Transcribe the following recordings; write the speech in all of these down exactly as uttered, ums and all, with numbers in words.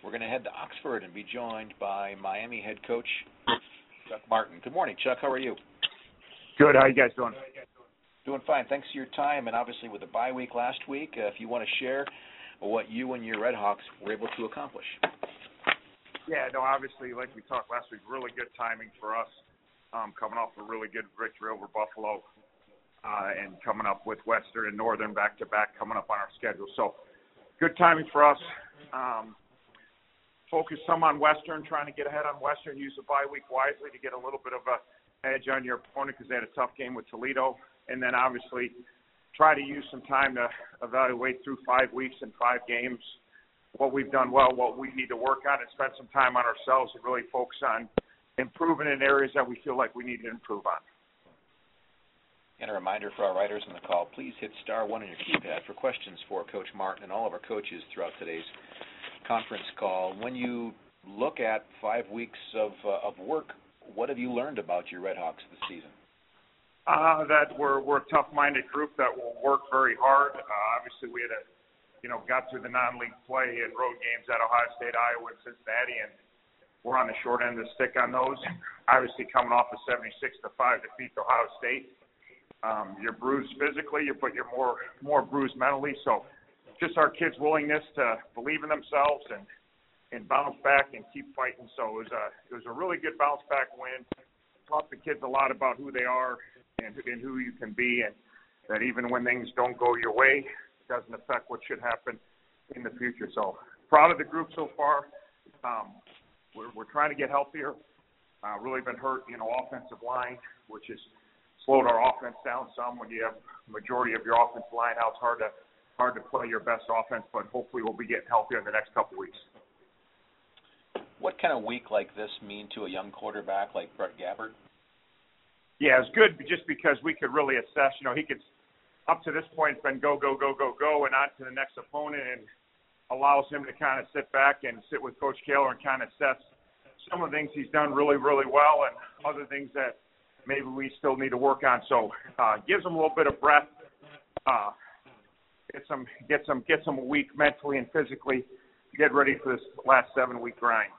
We're going to head to Oxford and be joined by Miami head coach Chuck Martin. Good morning, Chuck. How are you? Good. How you guys doing? Doing fine. Thanks for your time. And obviously with the bye week last week, uh, if you want to share what you and your Red Hawks were able to accomplish. Yeah, no, obviously, like we talked last week, really good timing for us, um, coming off a really good victory over Buffalo uh, and coming up with Western and Northern back-to-back coming up on our schedule. So good timing for us. Um, focus some on Western, trying to get ahead on Western, use the bye week wisely to get a little bit of a edge on your opponent because they had a tough game with Toledo. And then obviously try to use some time to evaluate through five weeks and five games what we've done well, what we need to work on, and spend some time on ourselves and really focus on improving in areas that we feel like we need to improve on. And a reminder for our writers on the call, please hit star one on your keypad for questions for Coach Martin and all of our coaches throughout today's conference call. When you look at five weeks of uh, of work, what have you learned about your Red Hawks this season? Uh, that we're we're a tough-minded group that will work very hard. Uh, obviously, we had a, you know, got through the non-league play and road games at Ohio State, Iowa, and Cincinnati, and we're on the short end of the stick on those. Obviously, coming off a seventy-six to five defeat to Ohio State, um, you're bruised physically, but you're more more bruised mentally. So, just our kids' willingness to believe in themselves and and bounce back and keep fighting. So it was a it was a really good bounce back win. Taught the kids a lot about who they are and, and who you can be, and that even when things don't go your way, it doesn't affect what should happen in the future. So proud of the group so far. Um, we're, we're trying to get healthier. Uh, really been hurt, you know, offensive line, which has slowed our offense down some. When you have majority of your offensive line out, it's hard to hard to play your best offense, but hopefully we'll be getting healthier in the next couple weeks. What can a week like this mean to a young quarterback like Brett Gabbert? Yeah, it's good just because we could really assess. You know, he could, up to this point, it's been go, go, go, go, go, and on to the next opponent, and allows him to kind of sit back and sit with Coach Kaler and kind of assess some of the things he's done really, really well and other things that maybe we still need to work on. So uh, gives him a little bit of breath, uh, get some, get some, get some week mentally and physically to get ready for this last seven-week grind.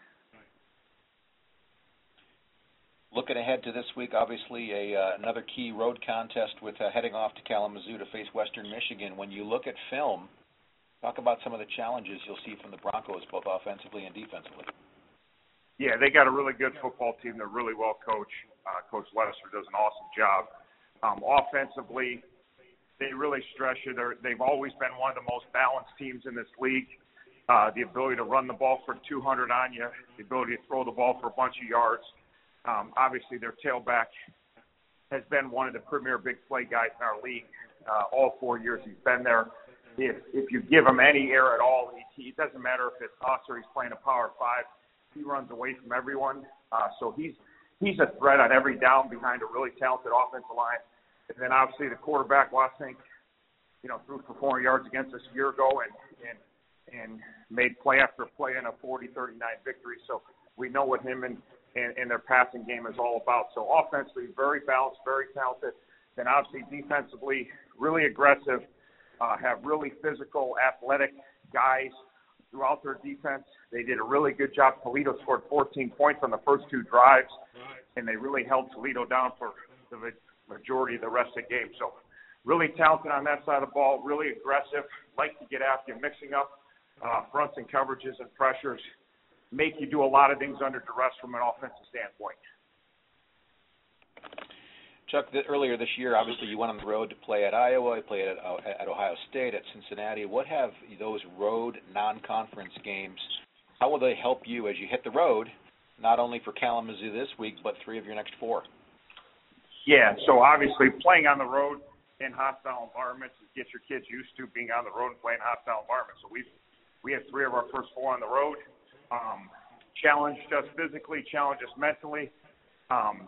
Looking ahead to this week, obviously a uh, another key road contest with uh, heading off to Kalamazoo to face Western Michigan. When you look at film, talk about some of the challenges you'll see from the Broncos, both offensively and defensively. Yeah, they got a really good football team. They're really well coached. Uh, Coach Lester does an awesome job. Um, offensively, they really stress you. They're, they've always been one of the most balanced teams in this league. Uh, the ability to run the ball for two hundred on you, the ability to throw the ball for a bunch of yards. Um, obviously, their tailback has been one of the premier big play guys in our league uh, all four years he's been there. If if you give him any air at all, he, he, it doesn't matter if it's us or he's playing a power five. He runs away from everyone. Uh, so he's he's a threat on every down behind a really talented offensive line. And then obviously the quarterback, Wasink, you know, threw for four hundred yards against us a year ago and and and made play after play in a forty thirty-nine victory. So we know what him and And, and their passing game is all about. So offensively, very balanced, very talented. Then obviously defensively, really aggressive, uh, have really physical, athletic guys throughout their defense. They did a really good job. Toledo scored fourteen points on the first two drives, and they really held Toledo down for the majority of the rest of the game. So really talented on that side of the ball, really aggressive, like to get after you, mixing up uh, fronts and coverages and pressures. Make you do a lot of things under duress from an offensive standpoint. Chuck, the, earlier this year, obviously you went on the road to play at Iowa, you played at, at Ohio State, at Cincinnati. What have those road non-conference games, how will they help you as you hit the road, not only for Kalamazoo this week, but three of your next four? Yeah, so obviously playing on the road in hostile environments gets your kids used to being on the road and playing hostile environments. So we've, we had three of our first four on the road. Um, challenged us physically, challenged us mentally, um,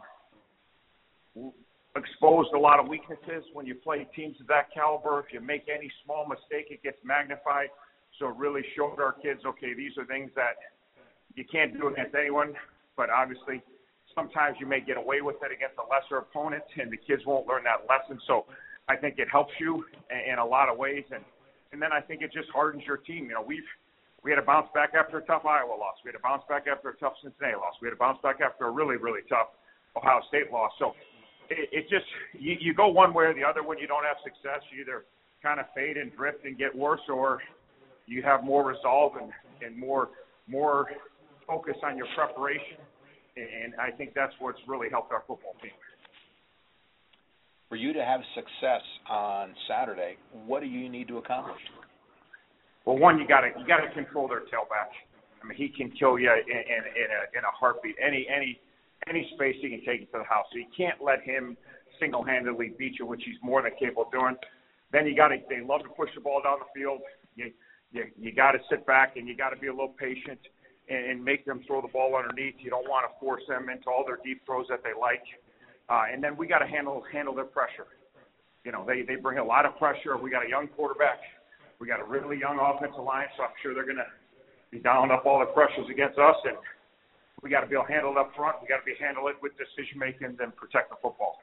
exposed a lot of weaknesses. When you play teams of that caliber, if you make any small mistake, it gets magnified. So it really showed our kids, okay, these are things that you can't do against anyone, but obviously sometimes you may get away with it against a lesser opponent, and the kids won't learn that lesson. So I think it helps you in a lot of ways, and, and then I think it just hardens your team. You know, we've We had to bounce back after a tough Iowa loss. We had to bounce back after a tough Cincinnati loss. We had to bounce back after a really, really tough Ohio State loss. So it, it just, you, you go one way or the other when you don't have success. You either kind of fade and drift and get worse, or you have more resolve and, and more more focus on your preparation. And I think that's what's really helped our football team. For you to have success on Saturday, what do you need to accomplish? Well, one, you got to you got to control their tailback. I mean, he can kill you in, in, in, a, in a heartbeat. Any any any space he can take you to the house. So you can't let him single-handedly beat you, which he's more than capable of doing. Then you got to. They love to push the ball down the field. You you, you got to sit back and you got to be a little patient and, and make them throw the ball underneath. You don't want to force them into all their deep throws that they like. Uh, and then we got to handle handle their pressure. You know, they they bring a lot of pressure. We got a young quarterback. We got a really young offensive line, so I'm sure they're going to be dialing up all the pressures against us, and we got to be able to handle it up front. We got to be handle it with decision making and protect the football.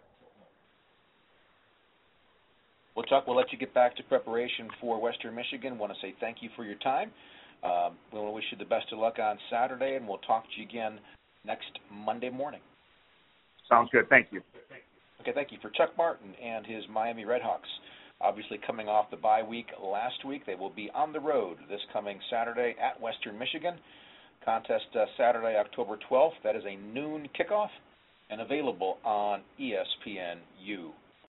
Well, Chuck, we'll let you get back to preparation for Western Michigan. Want to say thank you for your time. Um, we want to wish you the best of luck on Saturday, and we'll talk to you again next Monday morning. Sounds good. Thank you. Okay, thank you. For Chuck Martin and his Miami Redhawks, obviously coming off the bye week last week, they will be on the road this coming Saturday at Western Michigan. Contest uh, Saturday, October twelfth. That is a noon kickoff and available on E S P N U.